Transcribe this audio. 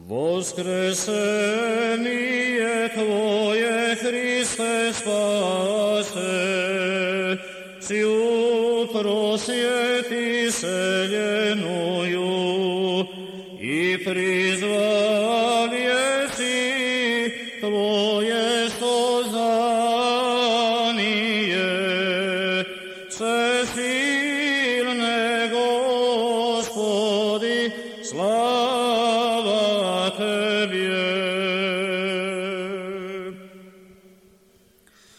Воскресение Твое, Христе, спасе, сию просвети вселенную и призвал